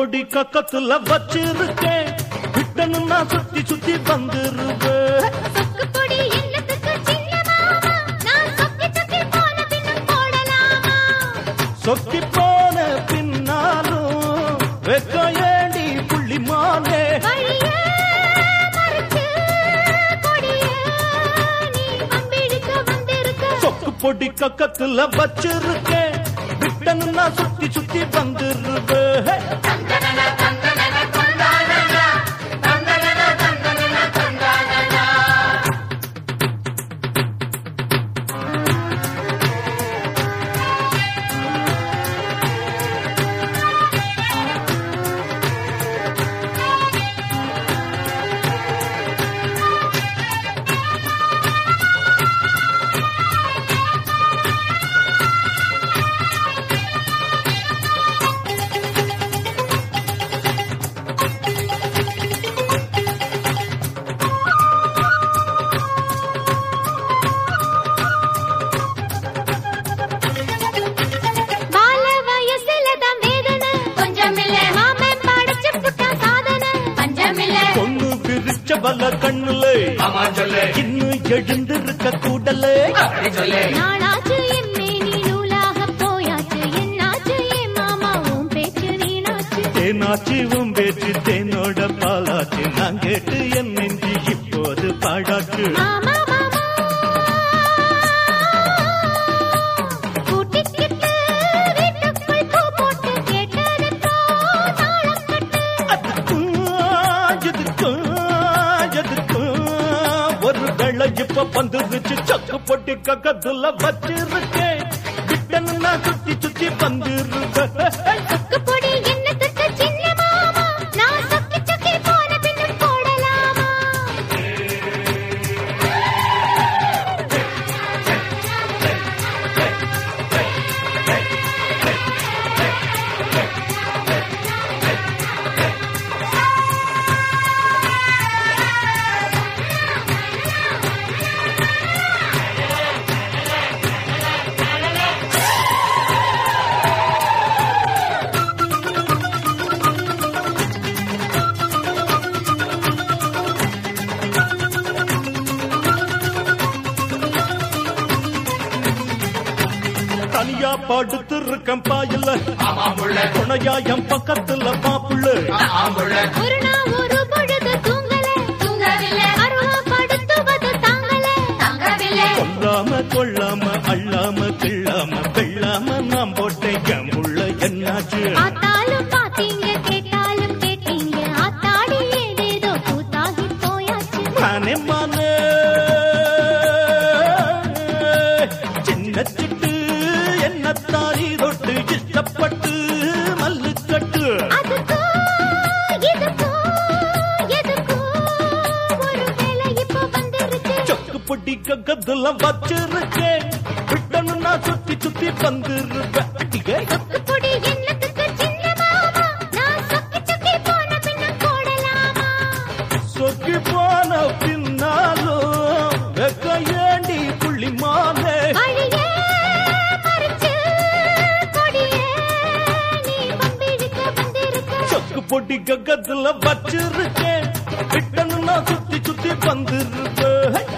பொடி கக்கத்துல வச்சிருக்கேன், விட்டணும்னா சுத்தி சுத்தி வந்துருவேன். சொக்கு பொடி என்னத்துக்கு சின்ன மாமா, நான் சொக்கி சொக்கி போன பின்னும் போடலாமா? சொக்கி போன பின்னாலும் வெக்க ஏண்டி புள்ளிமானே, வழியே மறைச்சு கொடியே நீ வம்பிழுக்க வந்திருக்க. சொக்கு பொடி கக்கத்துல வச்சிருக்கேன், விட்டணும்னா சுத்தி சுத்தி வந்துருவேன். பல கண்ணுல இன்னும் எழுந்திருக்க கூடலே, நாளாச்சு எம்மே நீ நூலாக போயாச்சு, என்னாச்சு ஏ மாமா உன் பேச்சு நீனாச்சு. தேனாச்சு உன் பேச்சு தேனோட பாலாச்சு, நான் கேட்டு என் நெஞ்சு இப்போது பாடாச்சு. மாமா மாமா கூட்டிக்கிட்டு வீட்டுக்குள் பூ போட்டு கேட்டதுக்கோ தாளக்கட்டு. ஒரு வெள்ள இப்ப வந்துருச்சு, சொக்கு பொட்டி கக்கத்துல வச்சிருக்கேன், விட்டணும்னா சுத்தி சுத்தி வந்துருவேன். சொக்கு பொடி என்னத்துக்கு சின்ன மாமா, நான் சொக்கி சொக்கி போன பின்னும் போடலாமா? தனியா படுத்து இருக்கேன் பாயில, துணையா என் பக்கத்துல மாப்புள்ள. ஒரு நாள் ஒரு பொழுது தூங்கவில்லை, அருவா படுத்துவது தாங்கவில்லை. கொல்லாம கொள்ளாம அள்ளாம கிள்ளாம வெள்ளாம நாம் போட்டேன் என் உள்ள என்னாச்சு. ஆத்தாலும் பாத்தீங்க கேட்டாலும் கேட்டீங்க, ஆத்தாடி ஏதேதோ கூத்தாகி போயாச்சு. மானே மானே சின்ன சிட்டு என்னத்தாரி தொட்டு இஷ்டப்பட்டு மல்லுக்கட்டு. அதுக்கோ இதுக்கோ எதுக்கோ ஒரு வேலை இப்போ வந்துருச்சு. சொக்கு பொட்டி கக்கத்துல வச்சிருக்கேன், விட்டணும்னா சுத்தி சுத்தி வந்துருவேன். சொக்கு பொடி என்னத்துக்கு சின்ன மாமா, நான் சொக்கி சொக்கி போன பின்னும் போடலாமா? சொக்கி போன பின்னாலும் வெக்க ஏண்டி புள்ளிமானே, வழியே மறைச்சு கொடியே நீ வம்பிழுக்க வந்திருக்க. சொக்கு பொட்டி கக்கத்துல வச்சிருக்கேன், விட்டணும்னா சுத்தி சுத்தி வந்துருவேன்.